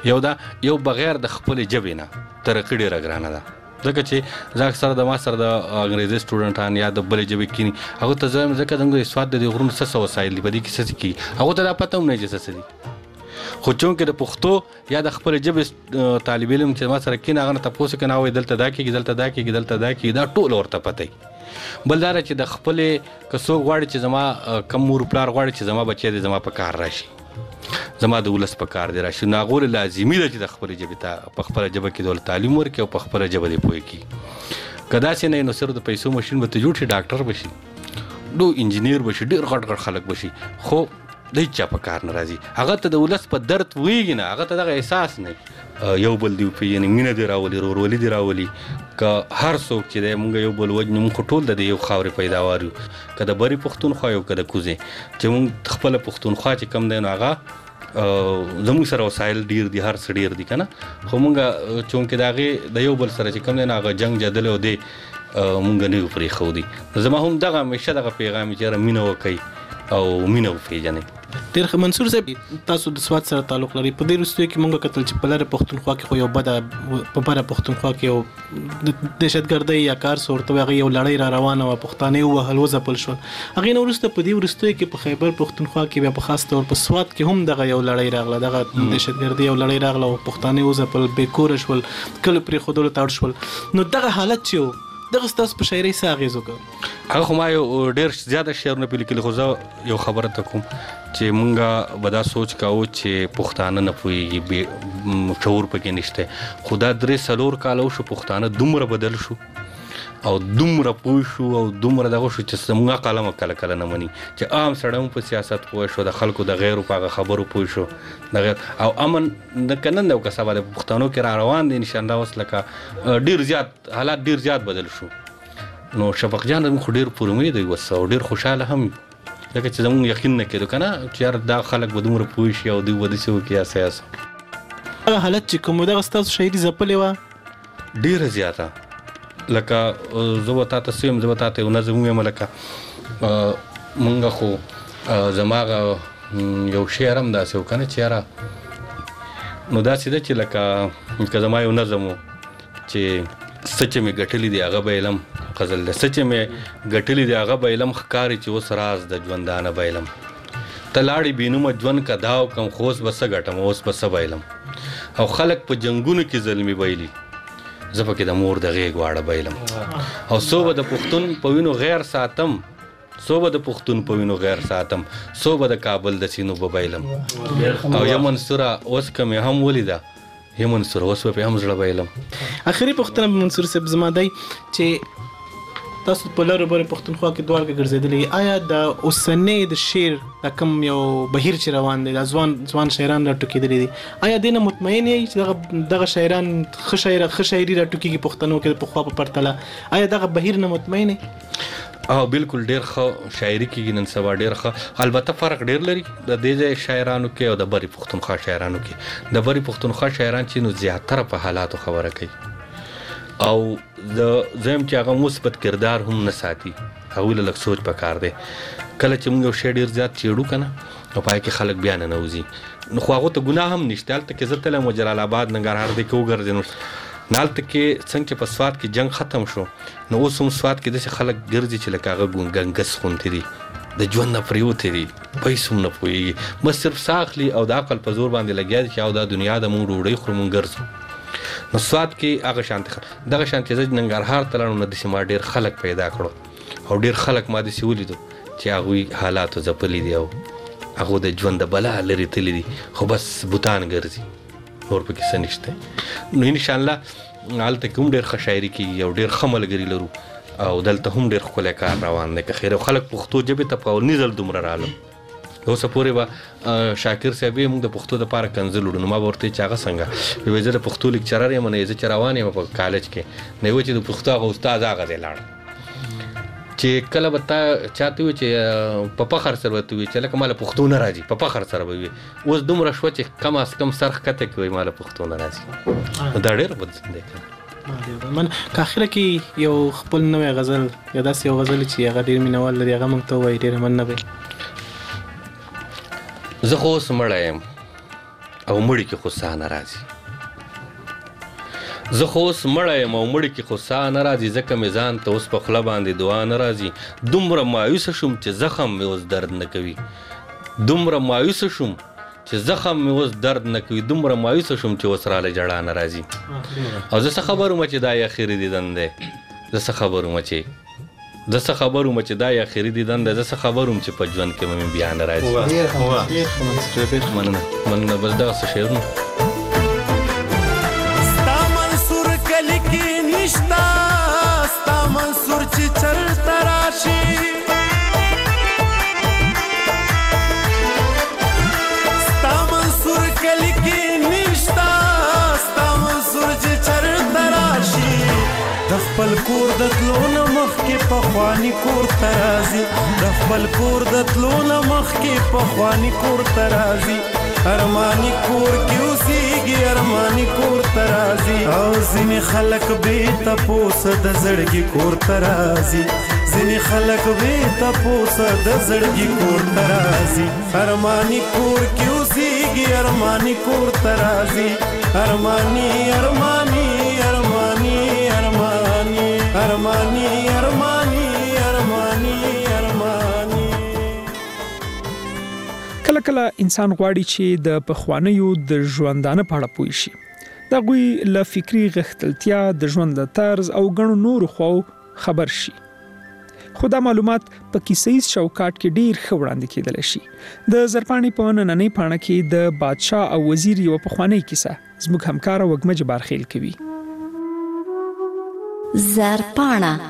یو بغیر د خپلې ژبې نه ترقي ډېره ګرانه ده ځکه چې زه اکثر د ما سره د انګریزي سټوډنټان یا د بلې ژبې کښېني هغو ته زه وایم ځکه زموږ د سوات د دې غرونو څه وسایل دي په دې کې څه کېږي هغو ته دا پته هم نه وي چې څه دي خو چونکې د پښتو یا د خپلې ژبې طالب علم چې ما سره کښېني هغه نه تپوس وکړي نه وایي دلته دا کېږي دلته دا کېږي دلته دا کېږي دا ټول ورته پته وي بل دا چې د خپلې که څوک غواړي چې زما کم مور پلار غواړي چې زما بچی دی زما په کار راشي زما د ولس په کار دی راشي نو هغو لازمي ده چې د خپلې ژبې ته په خپله ژبه کې د تعلیم ورکړي او په خپله ژبه دې پوه کړي که داسې نه نو صرف د پیسو مشین به ته جوړ شي ډاکټر به شي انجینیر به شي ډېر غټ خلک به شي خو د هېچ چا په کار نه راځي هغه ته د ولس په درد پوهېږي نه هغه ته دغه احساس نه یو بل دی وپېژني مینه دې راولي ورورولي دې راولي که هر څوک چې دی مونږ یو بل وجنو مونږ خو ټول د دې یو خاورې پیداوار یو که د بري پښتونخوا یو که د کوزې چې مونږ خپله پښتونخوا چې کم دی نو هغه زموږ سره وسایل ډېر دي هر څه ډېر دي که نه خو مونږ چونکې د هغې د یو بل سره چې کم دی نو هغه جنګ جدل او دی مونږ نه یو پرېښودي زما هم دغه همیشه دغه پیغام چې یاره مینه وکئ او مینه وپېژنئ ډېر ښه منصور صاحب تاسو د سوات سره تعلق لرئ په دې وروستیو کې مونږ کتل چې په لرې پښتونخوا کې خو یو بده په بره پښتونخوا کې یو دهشتګردۍ یا کار څه ورته وایي هغې یو لړۍ را روانه وه پښتانه ووهل وځپل شول هغې نه وروسته په دې وروستیو کې په خیبر پښتونخوا کې بیا په خاص طور په سوات کې هم دغه یو لړۍ راغله دغه دهشتګردۍ یو لړۍ راغله او پښتانه وځپل بېکوره شول کلي پرېښودلو ته اړ شول نو دغه حالت چې و دغه ستاسو په شاعرۍ څه اغېز وکړ هغه خو ما یو ډېر زیاته شعرونه پې لیکلي خو زه یو خبره ته کوم چې مونږ به دا سوچ کوو چې پښتانه نه پوهېږي شعور پکې نشته خو دا 3-4 کاله وشو پښتانه دومره بدل شو او دومره پوه شو او دومره دغه شو چې زموږ قلم کله نه مني چې عام سړی په سیاست پوه شو د خلکو د غیرو په خبرو پوه شو د غیر او امن د کنن او کسبه د پښتنو کې را روان دي ان شاء الله. اوس لکه ډیر زیات حالات ډیر زیات بدل شو. نو شفق جان موږ ډیر پرمې دی وسو ډیر خوشاله هم لکه چې زموږ یقین نه کېدو کنه چې دا خلک به دومره پوه شي او دوی ودی سو کې اساس هغه حالت چې کوم دغه ستاسو شاعري زپلې و ډیر زیاته لکه زوتا تسیم زوتا ته نظم یې ملکه مونږ خو زماغه یو شعر هم داسې وکنه چې را نو داسې ده چې لکه زما یو نظم چې سچ می ګټلې دی هغه به علم غزل ده سچ می ګټلې دی هغه به علم ښکاري چې اوس راز د ژوندانه به علم تلاړي بینوم ژوند کا داو کم خوش بس ګټم اوس بس به علم او خلک په جنگونو کې ظلمي ویلي زپکه د مور د غېګ واړه بیلم او صوبه د پښتون په وینو غیر ساتم صوبه د پښتون په وینو غیر ساتم صوبه د کابل د سینو په بیلم او یمن سره اوس کوم هم ولیدا یمن سره اوس په هم زړه بیلم. اخري پښتون منصور صاحب زمادای چې تاسو په لاره بره پښتونخوا کې دوه ګرځیدلې آیا د اوسنۍ د شعر د کم یو بهیر چې روان دي د ځوان شاعران را ټوکېدلې دي آیا دینه مطمئن یې چې دغه شاعران ښه شاعري را ټوکېږي پښتنو کې په خوا په پرتله آیا دغه بهیر نه مطمئن یې؟ بالکل ډیر ښه شاعري کېږي نن سبا ډیر ښه البته فرق ډیر لري د دې شاعرانو کې او د بری پښتونخوا شاعرانو کې. د بری پښتونخوا شاعران چې نو زیاتره په حالاتو خبره کوي او د زم چې هغه مثبت کردار هم نه ساتي هغه له لک سوچ پکار دی کله چې موږ شعر ډیر زیات چېړو کنه او پای کې خلک بیان نه وزي نو خو هغه ته ګناه هم نشته البته کې زته له جلال آباد ننګرهار د کو ګرځنو نالته کې څنګه په سواد کې جنگ ختم شو نو اوس هم سواد کې د خلک ګرځي چې لکه هغه ګنګس خونته دي د ژوند نه پریوته دي پیسې نه پوي مې صرف ساخلی او د عقل په زور باندې لګیا چې او د دنیا د مونږ ډوډۍ خورو مونږ ګرځو. نو سواد کې هغه شانتي دغه شانتي د ننګرهار تلانو نه د سیمه ډیر خلک پیدا کړو او ډیر خلک ما د سیولیدو چې هغه حالات زپلې دي او هغه د ژوند بلا لري تللی دي خو بس بوتان ګرځي نور پکې څه نشته. نو ان شاء الله حالت کوم ډیر ښه شاعري کې یو ډیر خملګری لرو او دلته هم ډیر خپل کار روان دی که خیر خلک پښتو ژبه ته په نزل دومره رالم اوس پورې به شاکر صاحب موږ د پښتو د پاره کنځل وړو ما ورته چې هغه څنګه ویزه د پښتو لیکچرر یم نه چې روان یم په کالج کې نه و چې د پښتو هغه استاد هغه دی لاړ چې کله وتا چاته و چې په فخر سره وته وی چې لکه مال پښتو نه راځي په فخر سره وي اوس دومره شو چې کم از کم سرخ کته کوي مال پښتو نه راځي دا ډېر بد دی. من که اخره کې یو خپل نوې غزل یا داسې یو غزل چې هغه ډېر مینوال لري هغه موږ ته وایي ډېر من نه وي. زه خو اوس مړی یم او مړي کې خو ساه نه راځي زه خو اوس مړی یم او مړي کې خو ساه نه راځي ځکه مې ځان ته اوس په خوله باندې دعا نه راځي دومره مایوسه شوم چې زخم مې اوس درد نه کوي دومره مایوسه شوم چې زخم مې اوس درد نه کوي دومره مایوسه شوم چې اوس راله جړا نه راځي او زه څه خبر وم چې دا یې اخري دیدن دی زه څه خبر وم چې دا یې اخري دیدن دی زه څه خبر وم چې په ژوند کې مې بیا نه راځي مننه بس دغه څه شعرونه ستا منصور کلی کې نشتا ستا منصور چې چرته راشي ستا منصور کلی کې نشتا ستا منصور چې چرته راشي د خپل کور د تلو نه مخکې پخواني کور ته راځي د خپل کور د تلو نه مخکې پخواني کور ته راځي ارمانی کور کې اوسېږي ارمانی کور ته راځي او ځینې خلک بې تپوسه د زړګي کور ته راځي ځینې خلک بې تپوسه د زړګي کور ته راځي ارمانی کور کې اوسېږي ارمانی کور ته راځي ارمانی ارمانی ارمانی ارمانی ارمانی ارمانی ارمانی ارمانی. کله کله انسان غواړي چې د پخوانیو د ژوندانه په اړه پوه شي دا غوي له فکری غښتلتیا د ژوند د طرز او غنو نور خو خبر شي خو دا معلومات په کیسیز شوکات کې ډیر ښه وړاندې کېدل شي د زرپانی په نننۍ پاڼه کې د بادشاه او وزیر یو پخوانی کیسه زموږ همکار وګمه جبار خیل کوي. زرپاڼه.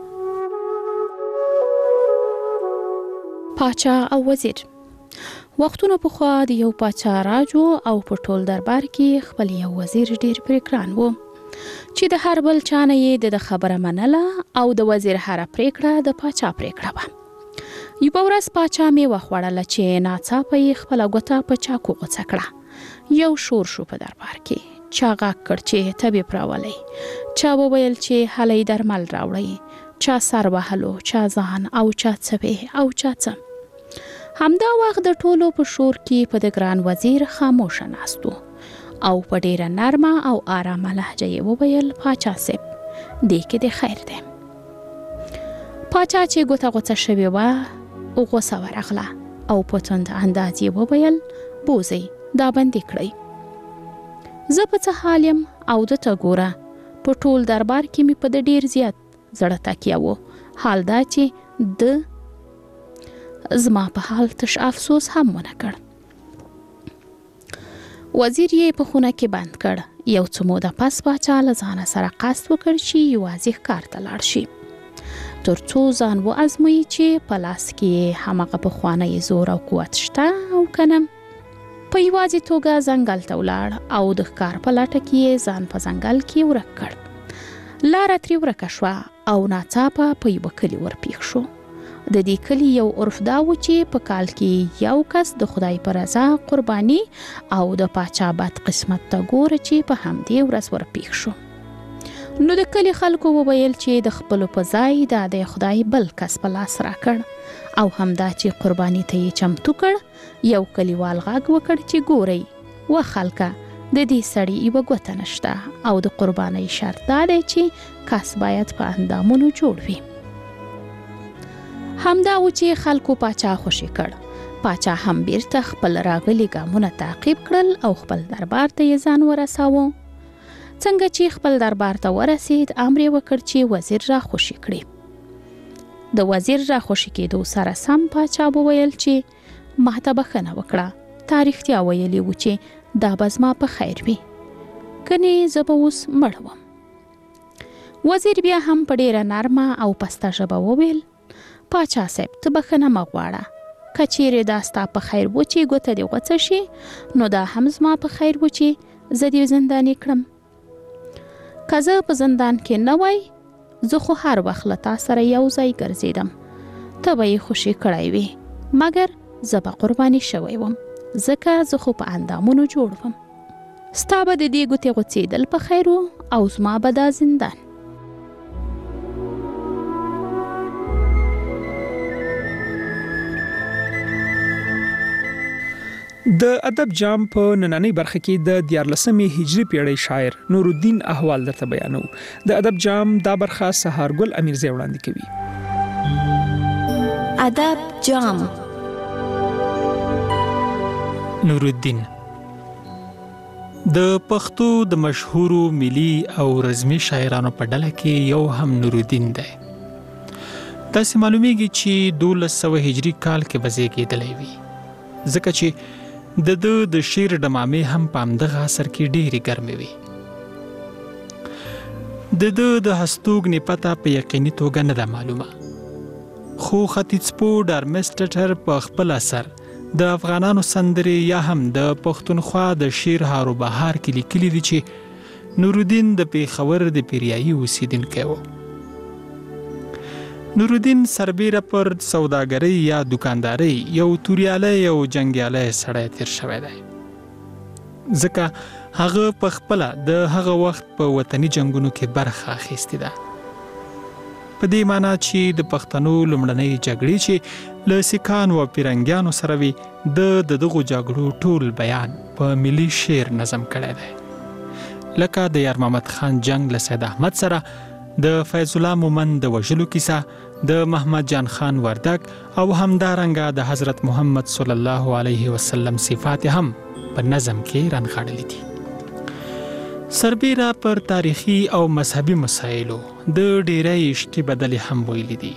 پاچا او وزیر. وختونه پخوا د یو پاچا راجو او په ټول دربار کې خپل یو وزیر ډیر پریکړان وو چې د هر بل چانه یې د خبره منله او د وزیر هر پریکړه د پاچا پریکړه وه. یو ورځ پاچا می وخوړله چې ناڅاپه یې خپل غوټه په چاکو غوڅه کړه. یو شور شو په دربار کې. چا غاک کړ چې تبي پراولي، چا وویل چې هلې درمل راوړي، چا سر وهلو، چا ځان او چا څه او چا څه. همدا وخت د ټولو په شور کې په د ګران وزیر خاموشه ناستو او په ډیره نرمه او آرامه لهجه یې وویل پاچا صاحب دې کې د خیر دی. پاچا چې ګوته غوڅه شوې وه غوسه ورغله او په تند انداز یې وویل بوزئ دا بندي کړئ. زه په څه حال یم او دته ګوره په ټول دربار کې مې په د ډیر زیات زړه تکیه و. حال دا چې د زما په حال تش افسوس هم ونه کړ. وزیر یې په خونه کې بند کړ. یو څه موده پس پاچا له ځانه سره قصد وکړ چې یوازې ښکار ته لاړ شي تر څو ځان وازموي چې په لاس کې هماغه پخوانی زور او قوت شته او که نه. په یوازې توګه ځنګل ته ولاړ او د ښکار په لټه کې ځان په ځنګل کې ورک کړ. لاره ترې ورکه شوه او ناڅاپه په یوه کلي ورپېښ شو. د دې کلي یو عرف دا و چې په کال کې یو کس د خدای په رضا قرباني او د پاچا بد قسمت ته ګوره چې په همدې ورځ ورپېښ شو. نو د کلي خلکو وویل چې د خپلو په ځای د خدای بل کس په لاس راکړ او همدا چې قرباني ته یې چمتو کړ. یو کلیوال غږ وکړ چې ګورئ و خلکه د دې سړي یوه ګوته نشته او د قربانۍ شرط دا دی چې کس باید په اندامونو جوړ وي. همدا و چې خلکو پاچا خوشي کړ. پاچا هم بیرته خپل راغلي ګامونه تعقیب کړل او خپل دربار ته یې ځان ورساوه. څنګه چې خپل دربار ته ورسید امر یې وکړ چې وزیر را خوشي کړي. د وزیر را خوشي کېدو سره سم پاچا وویل چې ما ته بخښنه وکړه. تا رښتیا ویلي و چې دا به زما په خیر وي، کنې زه به اوس مړ وم. وزیر بیا هم په ډیره نرمه او پسته ژبه وویل پاچا صاحب ته بخښنه مه غواړه. که چیرې دا ستا په خیر و چې ګوته دې غوڅه شي نو دا هم زما په خیر و چې زه دې زنداني کړم. که زه په زندان کې نه وای زه خو هر وخت له تا سره یو ځای ګرځېدم، ته به یې خوشي کړی وي، مګر زه به قرباني شوی وم ځکه زه خو په اندامونو جوړ وم. ستا به د دې ګوتې غوڅېدل په خیر و او زما به دا زندان. د ادب جام په نننۍ برخه کې د 14مې هجري پیړۍ شاعر نورالدین احوال درته بیانو. د ادب جام دا برخه سهارګل امیرزی وړاندې کوي. ادب جام. نورالدین د پښتو د مشهورو ملي او رزمي شاعرانو په ډله کې یو هم نورالدین دی. تاسو معلومیږي چې 1200 هجري کال کې وزیږیدلی وي ځکه چې د شعر ډمامې هم په همدغه عصر کې ډېرې ګرمې وي. د هستوګنې پته په یقیني توګه نه ده معلومه، خو ختیځپوه ډارمسټر په خپل اثر د افغانانو سندرې یا هم د پښتونخوا د شعر هارو بهار کې لیکلي دي چې نورالدین د پېښور د پیریایي اوسیدونکی و. نورالدین سربیره پر سوداګرۍ یا دکاندارۍ یو توریالی او جنګیالی سړی تیر شوی دی ځکه هغه په خپله د هغه وخت په وطني جنګونو کې برخه اخیستې ده. په دې معنی چې د پښتنو لومړنۍ جګړې چې له سیکانو او پیرنګیانو سره وي د دغو جګړو ټول بیان په ملي شعر نظم کړی دی، لکه د یار محمد خان جنگ له سید احمد سره، د فیض الله مومند د وژلو کیسه، د محمد جان خان وردک او همدارنګه د حضرت محمد صلی الله علیه وسلم صفات هم په نظم کې رانغاړلي دي. سربیره پر تاریخي او مذهبي مسایلو د ډیرې اشتي بدلې هم ویلي دي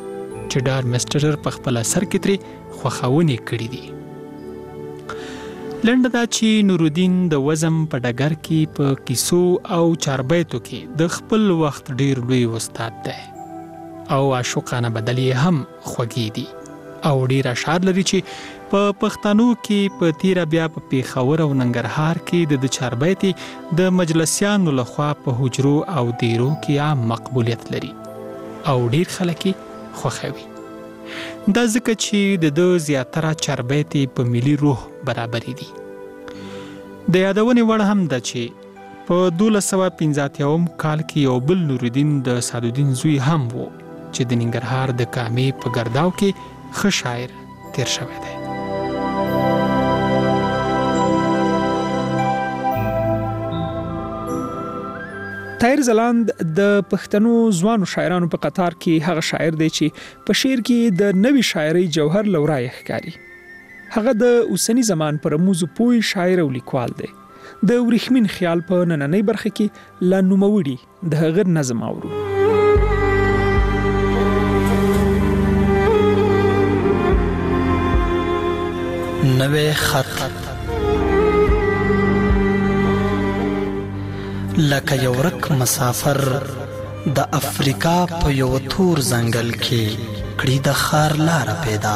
چې ډارمسټر په خپل اثر کې ترې خوښونې کړې دي. لنډه دا چې نورالدین د وزم په ډګر کې په کیسو او چاربیتو کې د خپل وخت ډیر لوی استاد دی او عاشقانه بدل یې هم خوږې دي او ډیر اشعار لري چې په پښتنو کې په تیره بیا په پیښور او ننګرهار کې د چاربیتي د مجلسیانو لخوا په حجرو او دیرو کې عام مقبولیت لري او ډیر خلک یې خوښوي. دا ځکه چې د زیاتره چاربیتي په ملي روح برابرې دي. د یادونې وړ هم ده چې په 1285 کال کې یو بل نورالدین د سعدالدین زوی هم و چې د ننګرهار د کامې په ګرداو کې ښه شاعر تیر شوی دی. طاهر ځلاند د پښتنو ځوانو شاعرانو په قطار کې هغه شاعر دی چې په شعر کې د نوي شاعرۍ جوهر لورای ښکاري. هغه د اوسنی زمان پر رموز پوی شاعر او لیکوال دی. د ورېښمین خیال په نننۍ برخه کې لا نوموړي د هغه نظم اورو. نوې خط لکه یو ورک مسافر د افریقا په یو تور ځنګل کې کړي د خار لاره پیدا.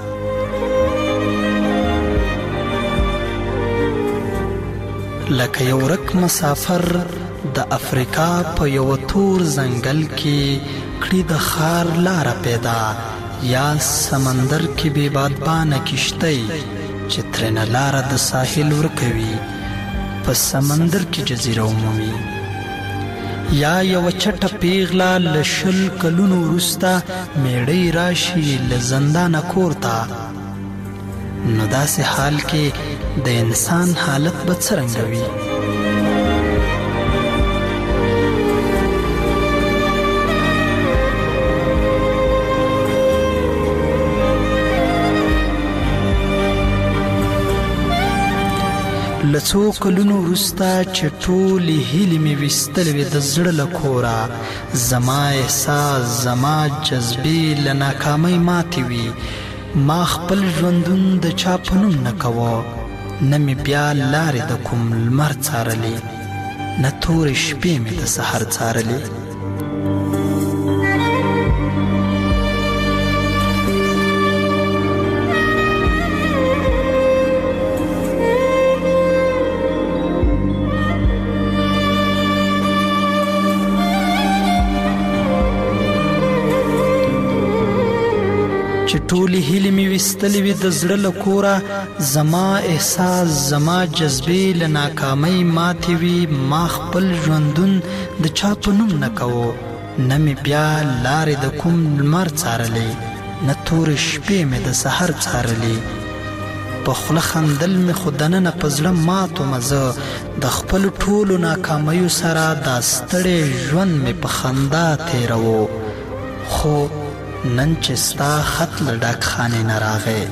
لکه یو ورک مسافر د افریقا په یو تور ځنګل کې کړي د خار لاره پیدا. یا سمندر کې بې بادبانه کشتۍ چې ترنه لاره د ساحل ورکوي په سمندر کې جزیره عمومي. یا یو چټه پیغله له 20 کلونو وروسته میړۍ راشي له زندانه کور ته. نو داسې حال کې د انسان حالت به څرنګه وي؟ له څو کلونو وروسته چې ټولې هیلې مې ویستلې وې د زړه له کوره، زما احساس زما جذبې له ناکامۍ ماتې وي. ما خپل ژوندون د چا په نوم نه کوه، نه مې بیا لارې د کوم لمر څارلې، نه تورې شپې مې د سحر څارلې. چې ټولې هیلې مې ویستلې وې د زړه له کوره، زما احساس زما جذبې له ناکامۍ ماتې وي. ما خپل ژوندون د چا په نوم نه کوو، نه مې بیا لارې د کوم لمر څارلې، نه تورې شپې مې د سحر څارلې. په خوله خندل مې خو دننه په زړه مات ومه، زه د خپلو ټولو ناکامیو سره دا ستړی ژوند مې په خندا تېروو. خو نن چې ستا خط له ډک خانې نه راغی،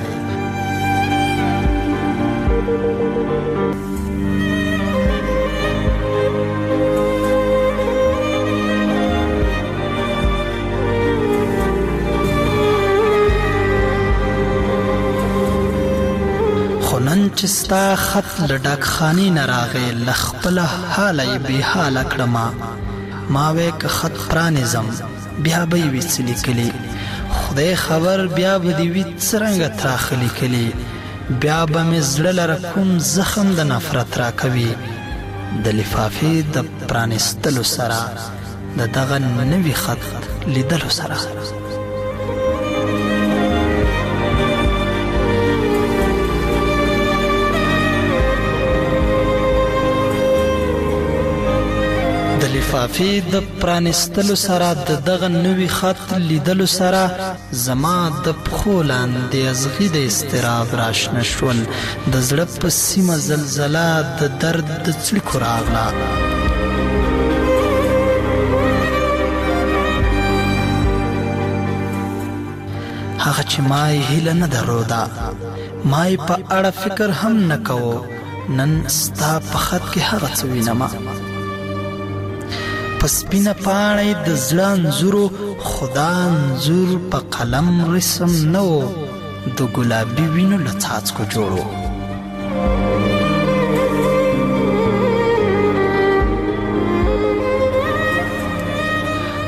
خو نن چې ستا خط له ډک خانې نه راغی، له خپله حاله یې بې حاله کړمه. ما وی که خط پرانیزم بیا به یې وي څه لیکلي، خدای خبر بیا به دې وي څرنګه تراخه لیکلي. بیا به مې زړه لره کوم زخم د نفرت راکوي. د لفافې د پرانیستلو سره، د دغه نوي خط لیدلو سره. د لفافې د پرانیستلو سره، د دغه نوي خط لیدلو سره، زما د پښو لاندې ازغي د اضطراب راشنه شول. د زړه په سیمه زلزله د درد د څړیکو راغله. هغه چې ما یې هیله نه درلوده، ما یې په اړه فکر هم نه کوو. نن ستا په خط کې هغه څه وینمه، په سپینه پاڼه د زړه انځورو، خدا انځور په قلم رسم نه و، د ګلابي وینو له څاڅکو جوړو.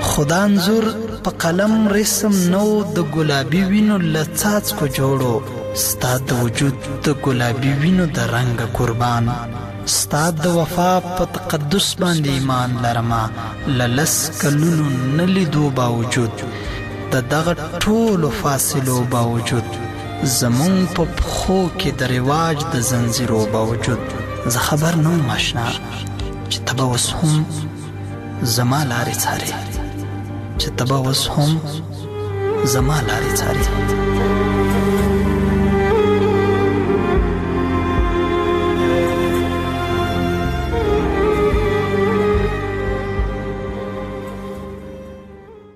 خدا انځور په قلم رسم نو د ګلابي وینو له څاڅکو جوړو ستا د وجود د ګلابي وینو د رنګ قربان ستا د وفا په تقدس باندې ایمان لرمه له لس کلونو نه لیدو باوجود د دغه ټولو فاصلو باوجود زمونږ په پښو کې د رواج د زنځیرو باوجود زه خبر نه وم اشنا چې ته به اوس هم زما لارې څارې چې ته به اوس هم زما لارې څارې